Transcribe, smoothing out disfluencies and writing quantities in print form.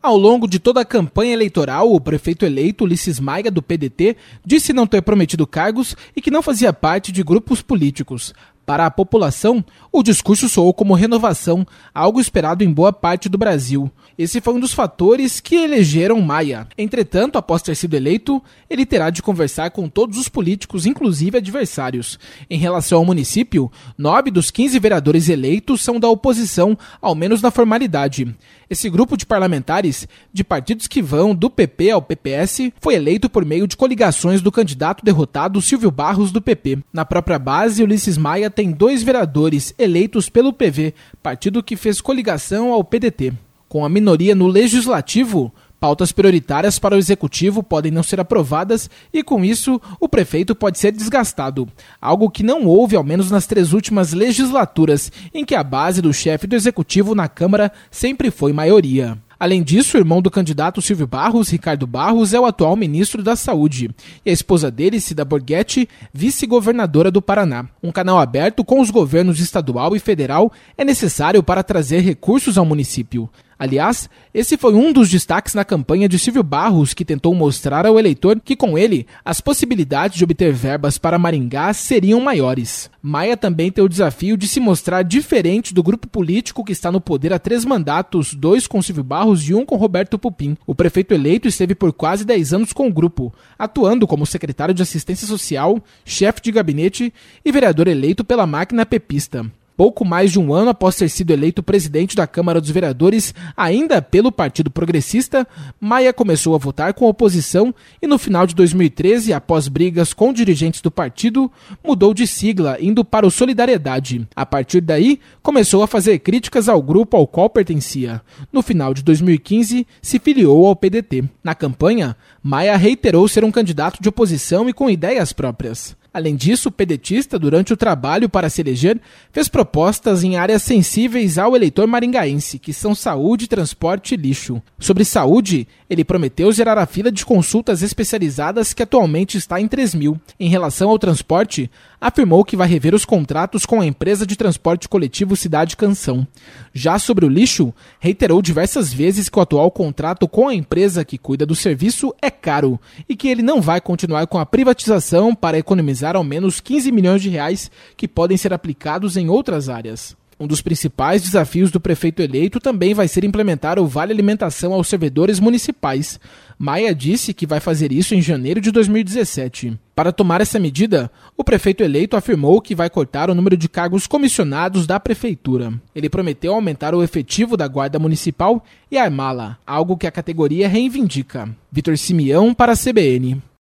Ao longo de toda a campanha eleitoral, o prefeito eleito Ulisses Maia, do PDT, disse não ter prometido cargos e que não fazia parte de grupos políticos. Para a população, o discurso soou como renovação, algo esperado em boa parte do Brasil. Esse foi um dos fatores que elegeram Maia. Entretanto, após ter sido eleito, ele terá de conversar com todos os políticos, inclusive adversários. Em relação ao município, 9 dos 15 vereadores eleitos são da oposição, ao menos na formalidade. Esse grupo de parlamentares, de partidos que vão do PP ao PPS, foi eleito por meio de coligações do candidato derrotado Silvio Barros, do PP. Na própria base, Ulisses Maia tem 2 vereadores eleitos pelo PV, partido que fez coligação ao PDT. Com a minoria no legislativo, pautas prioritárias para o executivo podem não ser aprovadas e, com isso, o prefeito pode ser desgastado. Algo que não houve, ao menos nas 3 últimas legislaturas, em que a base do chefe do executivo na Câmara sempre foi maioria. Além disso, o irmão do candidato Silvio Barros, Ricardo Barros, é o atual ministro da Saúde. E a esposa dele, Cida Borghetti, vice-governadora do Paraná. Um canal aberto com os governos estadual e federal é necessário para trazer recursos ao município. Aliás, esse foi um dos destaques na campanha de Silvio Barros, que tentou mostrar ao eleitor que, com ele, as possibilidades de obter verbas para Maringá seriam maiores. Maia também tem o desafio de se mostrar diferente do grupo político que está no poder há 3 mandatos, 2 com Silvio Barros e 1 com Roberto Pupim. O prefeito eleito esteve por quase 10 anos com o grupo, atuando como secretário de Assistência Social, chefe de gabinete e vereador eleito pela máquina pepista. Pouco mais de um ano após ter sido eleito presidente da Câmara dos Vereadores, ainda pelo Partido Progressista, Maia começou a votar com a oposição e no final de 2013, após brigas com dirigentes do partido, mudou de sigla, indo para o Solidariedade. A partir daí, começou a fazer críticas ao grupo ao qual pertencia. No final de 2015, se filiou ao PDT. Na campanha, Maia reiterou ser um candidato de oposição e com ideias próprias. Além disso, o pedetista, durante o trabalho para se eleger, fez propostas em áreas sensíveis ao eleitor maringaense, que são saúde, transporte e lixo. Sobre saúde, ele prometeu zerar a fila de consultas especializadas que atualmente está em 3.000. Em relação ao transporte, afirmou que vai rever os contratos com a empresa de transporte coletivo Cidade Canção. Já sobre o lixo, reiterou diversas vezes que o atual contrato com a empresa que cuida do serviço é caro e que ele não vai continuar com a privatização para economizar ao menos 15 milhões de reais que podem ser aplicados em outras áreas. Um dos principais desafios do prefeito eleito também vai ser implementar o Vale Alimentação aos servidores municipais. Maia disse que vai fazer isso em janeiro de 2017. Para tomar essa medida, o prefeito eleito afirmou que vai cortar o número de cargos comissionados da prefeitura. Ele prometeu aumentar o efetivo da Guarda Municipal e armá-la, algo que a categoria reivindica. Vitor Simeão para a CBN.